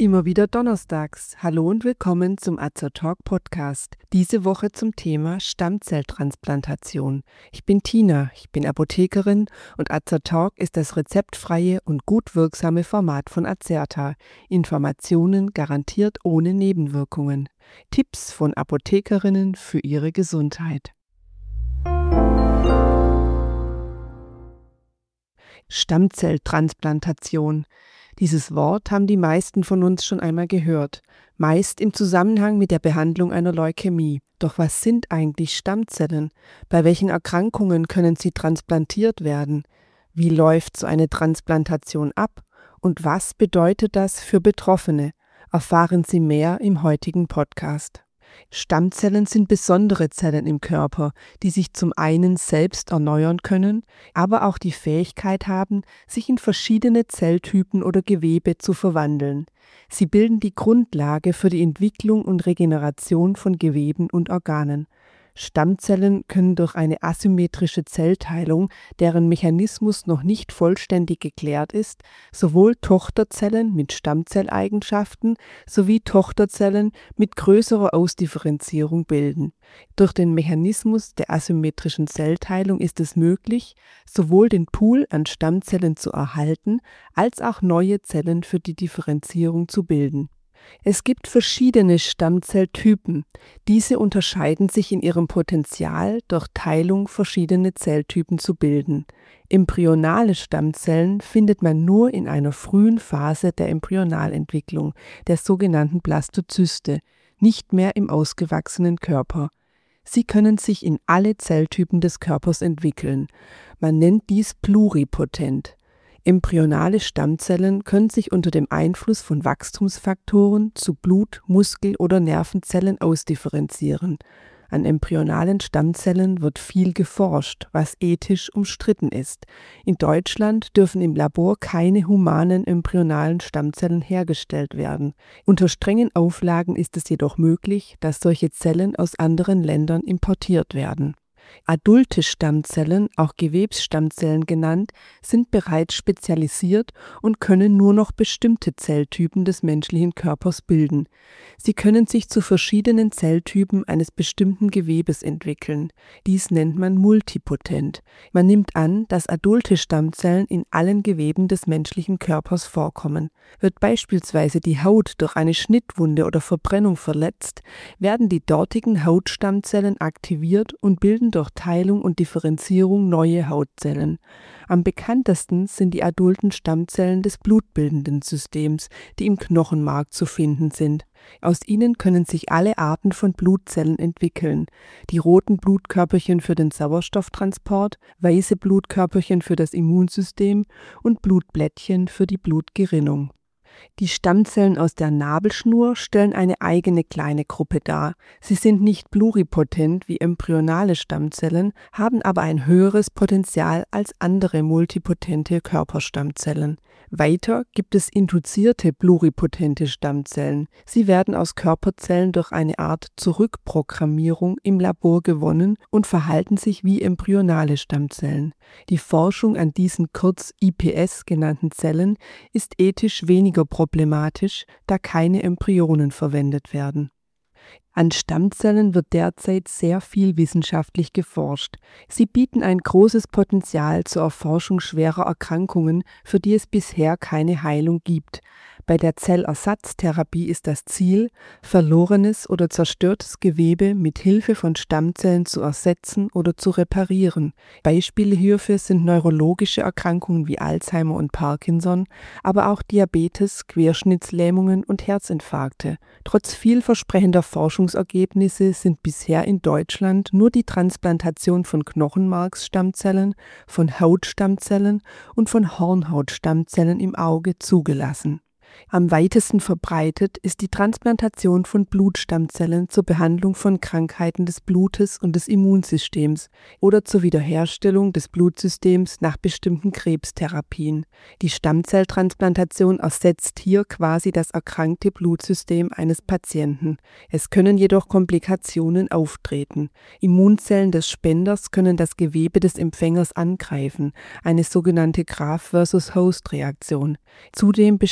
Immer wieder donnerstags. Hallo und willkommen zum Azertalk Podcast. Diese Woche zum Thema Stammzelltransplantation. Ich bin Tina, ich bin Apothekerin und Azertalk ist das rezeptfreie und gut wirksame Format von Azerta. Informationen garantiert ohne Nebenwirkungen. Tipps von Apothekerinnen für ihre Gesundheit. Stammzelltransplantation. Dieses Wort haben die meisten von uns schon einmal gehört, meist im Zusammenhang mit der Behandlung einer Leukämie. Doch was sind eigentlich Stammzellen? Bei welchen Erkrankungen können sie transplantiert werden? Wie läuft so eine Transplantation ab? Und was bedeutet das für Betroffene? Erfahren Sie mehr im heutigen Podcast. Stammzellen sind besondere Zellen im Körper, die sich zum einen selbst erneuern können, aber auch die Fähigkeit haben, sich in verschiedene Zelltypen oder Gewebe zu verwandeln. Sie bilden die Grundlage für die Entwicklung und Regeneration von Geweben und Organen. Stammzellen können durch eine asymmetrische Zellteilung, deren Mechanismus noch nicht vollständig geklärt ist, sowohl Tochterzellen mit Stammzelleigenschaften sowie Tochterzellen mit größerer Ausdifferenzierung bilden. Durch den Mechanismus der asymmetrischen Zellteilung ist es möglich, sowohl den Pool an Stammzellen zu erhalten, als auch neue Zellen für die Differenzierung zu bilden. Es gibt verschiedene Stammzelltypen. Diese unterscheiden sich in ihrem Potenzial, durch Teilung verschiedene Zelltypen zu bilden. Embryonale Stammzellen findet man nur in einer frühen Phase der Embryonalentwicklung, der sogenannten Blastozyste, nicht mehr im ausgewachsenen Körper. Sie können sich in alle Zelltypen des Körpers entwickeln. Man nennt dies pluripotent. Embryonale Stammzellen können sich unter dem Einfluss von Wachstumsfaktoren zu Blut-, Muskel- oder Nervenzellen ausdifferenzieren. An embryonalen Stammzellen wird viel geforscht, was ethisch umstritten ist. In Deutschland dürfen im Labor keine humanen embryonalen Stammzellen hergestellt werden. Unter strengen Auflagen ist es jedoch möglich, dass solche Zellen aus anderen Ländern importiert werden. Adulte Stammzellen, auch Gewebsstammzellen genannt, sind bereits spezialisiert und können nur noch bestimmte Zelltypen des menschlichen Körpers bilden. Sie können sich zu verschiedenen Zelltypen eines bestimmten Gewebes entwickeln. Dies nennt man multipotent. Man nimmt an, dass adulte Stammzellen in allen Geweben des menschlichen Körpers vorkommen. Wird beispielsweise die Haut durch eine Schnittwunde oder Verbrennung verletzt, werden die dortigen Hautstammzellen aktiviert und bilden durch Teilung und Differenzierung neue Hautzellen. Am bekanntesten sind die adulten Stammzellen des blutbildenden Systems, die im Knochenmark zu finden sind. Aus ihnen können sich alle Arten von Blutzellen entwickeln. Die roten Blutkörperchen für den Sauerstofftransport, weiße Blutkörperchen für das Immunsystem und Blutblättchen für die Blutgerinnung. Die Stammzellen aus der Nabelschnur stellen eine eigene kleine Gruppe dar. Sie sind nicht pluripotent wie embryonale Stammzellen, haben aber ein höheres Potenzial als andere multipotente Körperstammzellen. Weiter gibt es induzierte pluripotente Stammzellen. Sie werden aus Körperzellen durch eine Art Zurückprogrammierung im Labor gewonnen und verhalten sich wie embryonale Stammzellen. Die Forschung an diesen kurz iPS genannten Zellen ist ethisch weniger problematisch, da keine Embryonen verwendet werden. An Stammzellen wird derzeit sehr viel wissenschaftlich geforscht. Sie bieten ein großes Potenzial zur Erforschung schwerer Erkrankungen, für die es bisher keine Heilung gibt. Bei der Zellersatztherapie ist das Ziel, verlorenes oder zerstörtes Gewebe mit Hilfe von Stammzellen zu ersetzen oder zu reparieren. Beispiele hierfür sind neurologische Erkrankungen wie Alzheimer und Parkinson, aber auch Diabetes, Querschnittslähmungen und Herzinfarkte. Trotz vielversprechender Forschungsergebnisse sind bisher in Deutschland nur die Transplantation von Knochenmarksstammzellen, von Hautstammzellen und von Hornhautstammzellen im Auge zugelassen. Am weitesten verbreitet ist die Transplantation von Blutstammzellen zur Behandlung von Krankheiten des Blutes und des Immunsystems oder zur Wiederherstellung des Blutsystems nach bestimmten Krebstherapien. Die Stammzelltransplantation ersetzt hier quasi das erkrankte Blutsystem eines Patienten. Es können jedoch Komplikationen auftreten. Immunzellen des Spenders können das Gewebe des Empfängers angreifen, eine sogenannte Graft-versus-Host-Reaktion. Zudem besteht ein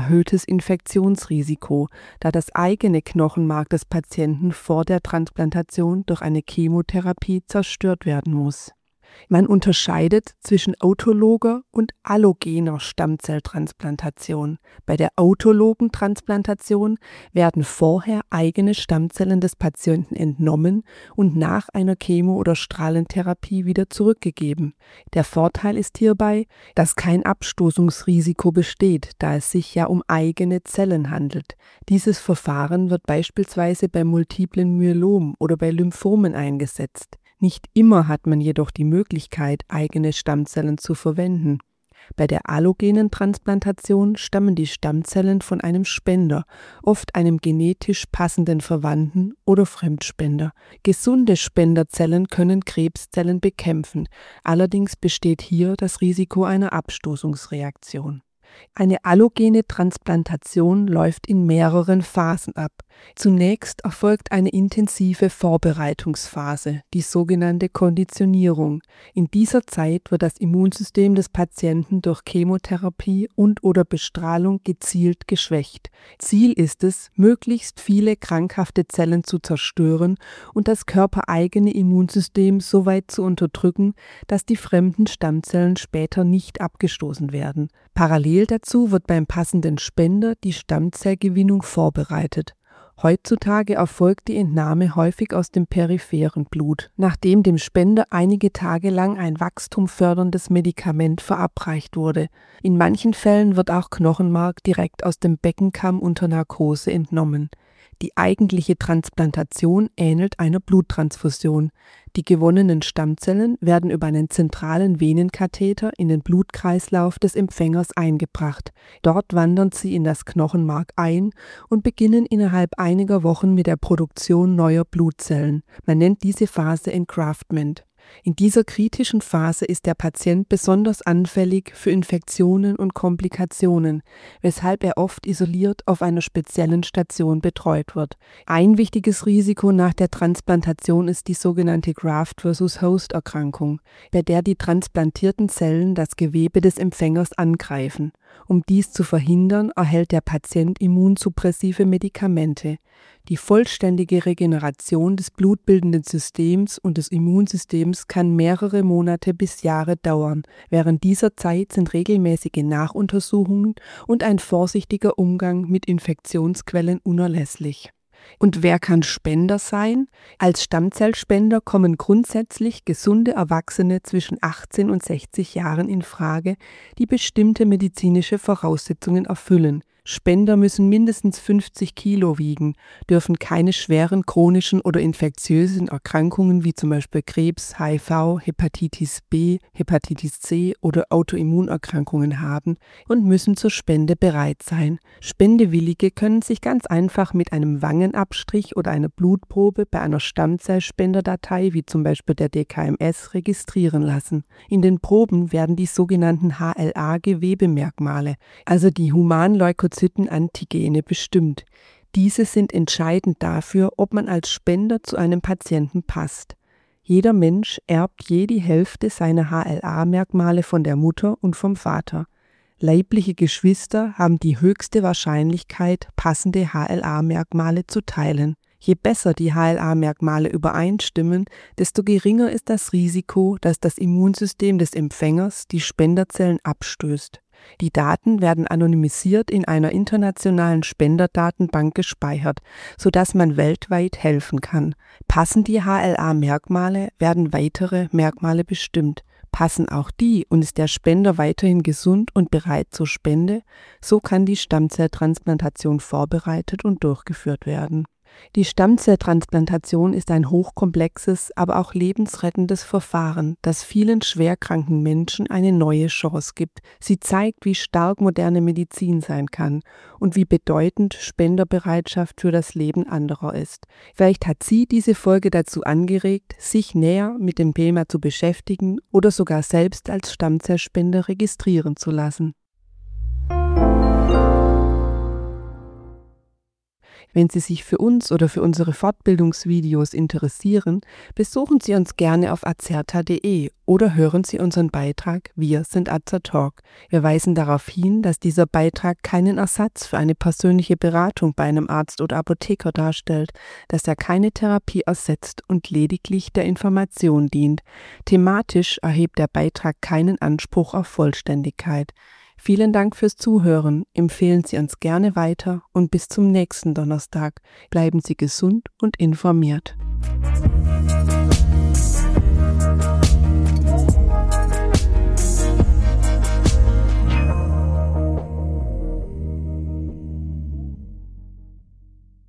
erhöhtes Infektionsrisiko, da das eigene Knochenmark des Patienten vor der Transplantation durch eine Chemotherapie zerstört werden muss. Man unterscheidet zwischen autologer und allogener Stammzelltransplantation. Bei der autologen Transplantation werden vorher eigene Stammzellen des Patienten entnommen und nach einer Chemo- oder Strahlentherapie wieder zurückgegeben. Der Vorteil ist hierbei, dass kein Abstoßungsrisiko besteht, da es sich ja um eigene Zellen handelt. Dieses Verfahren wird beispielsweise bei multiplen Myelom oder bei Lymphomen eingesetzt. Nicht immer hat man jedoch die Möglichkeit, eigene Stammzellen zu verwenden. Bei der allogenen Transplantation stammen die Stammzellen von einem Spender, oft einem genetisch passenden Verwandten oder Fremdspender. Gesunde Spenderzellen können Krebszellen bekämpfen, allerdings besteht hier das Risiko einer Abstoßungsreaktion. Eine allogene Transplantation läuft in mehreren Phasen ab. Zunächst erfolgt eine intensive Vorbereitungsphase, die sogenannte Konditionierung. In dieser Zeit wird das Immunsystem des Patienten durch Chemotherapie und/oder Bestrahlung gezielt geschwächt. Ziel ist es, möglichst viele krankhafte Zellen zu zerstören und das körpereigene Immunsystem so weit zu unterdrücken, dass die fremden Stammzellen später nicht abgestoßen werden. Parallel dazu wird beim passenden Spender die Stammzellgewinnung vorbereitet. Heutzutage erfolgt die Entnahme häufig aus dem peripheren Blut, nachdem dem Spender einige Tage lang ein wachstumförderndes Medikament verabreicht wurde. In manchen Fällen wird auch Knochenmark direkt aus dem Beckenkamm unter Narkose entnommen. Die eigentliche Transplantation ähnelt einer Bluttransfusion. Die gewonnenen Stammzellen werden über einen zentralen Venenkatheter in den Blutkreislauf des Empfängers eingebracht. Dort wandern sie in das Knochenmark ein und beginnen innerhalb einiger Wochen mit der Produktion neuer Blutzellen. Man nennt diese Phase Engraftment. In dieser kritischen Phase ist der Patient besonders anfällig für Infektionen und Komplikationen, weshalb er oft isoliert auf einer speziellen Station betreut wird. Ein wichtiges Risiko nach der Transplantation ist die sogenannte Graft-versus-Host-Erkrankung, bei der die transplantierten Zellen das Gewebe des Empfängers angreifen. Um dies zu verhindern, erhält der Patient immunsuppressive Medikamente. Die vollständige Regeneration des blutbildenden Systems und des Immunsystems kann mehrere Monate bis Jahre dauern. Während dieser Zeit sind regelmäßige Nachuntersuchungen und ein vorsichtiger Umgang mit Infektionsquellen unerlässlich. Und wer kann Spender sein? Als Stammzellspender kommen grundsätzlich gesunde Erwachsene zwischen 18 und 60 Jahren in Frage, die bestimmte medizinische Voraussetzungen erfüllen. Spender müssen mindestens 50 Kilo wiegen, dürfen keine schweren chronischen oder infektiösen Erkrankungen wie zum Beispiel Krebs, HIV, Hepatitis B, Hepatitis C oder Autoimmunerkrankungen haben und müssen zur Spende bereit sein. Spendewillige können sich ganz einfach mit einem Wangenabstrich oder einer Blutprobe bei einer Stammzellspenderdatei wie zum Beispiel der DKMS registrieren lassen. In den Proben werden die sogenannten HLA-Gewebemerkmale, also die Humanleukozyten-Antigene, bestimmt. Diese sind entscheidend dafür, ob man als Spender zu einem Patienten passt. Jeder Mensch erbt je die Hälfte seiner HLA-Merkmale von der Mutter und vom Vater. Leibliche Geschwister haben die höchste Wahrscheinlichkeit, passende HLA-Merkmale zu teilen. Je besser die HLA-Merkmale übereinstimmen, desto geringer ist das Risiko, dass das Immunsystem des Empfängers die Spenderzellen abstößt. Die Daten werden anonymisiert in einer internationalen Spenderdatenbank gespeichert, sodass man weltweit helfen kann. Passen die HLA-Merkmale, werden weitere Merkmale bestimmt. Passen auch die und ist der Spender weiterhin gesund und bereit zur Spende, so kann die Stammzelltransplantation vorbereitet und durchgeführt werden. Die Stammzelltransplantation ist ein hochkomplexes, aber auch lebensrettendes Verfahren, das vielen schwerkranken Menschen eine neue Chance gibt. Sie zeigt, wie stark moderne Medizin sein kann und wie bedeutend Spenderbereitschaft für das Leben anderer ist. Vielleicht hat Sie diese Folge dazu angeregt, sich näher mit dem Thema zu beschäftigen oder sogar selbst als Stammzellspender registrieren zu lassen. Wenn Sie sich für uns oder für unsere Fortbildungsvideos interessieren, besuchen Sie uns gerne auf azerta.de oder hören Sie unseren Beitrag Wir sind Azertalk. Wir weisen darauf hin, dass dieser Beitrag keinen Ersatz für eine persönliche Beratung bei einem Arzt oder Apotheker darstellt, dass er keine Therapie ersetzt und lediglich der Information dient. Thematisch erhebt der Beitrag keinen Anspruch auf Vollständigkeit. Vielen Dank fürs Zuhören, empfehlen Sie uns gerne weiter und bis zum nächsten Donnerstag. Bleiben Sie gesund und informiert.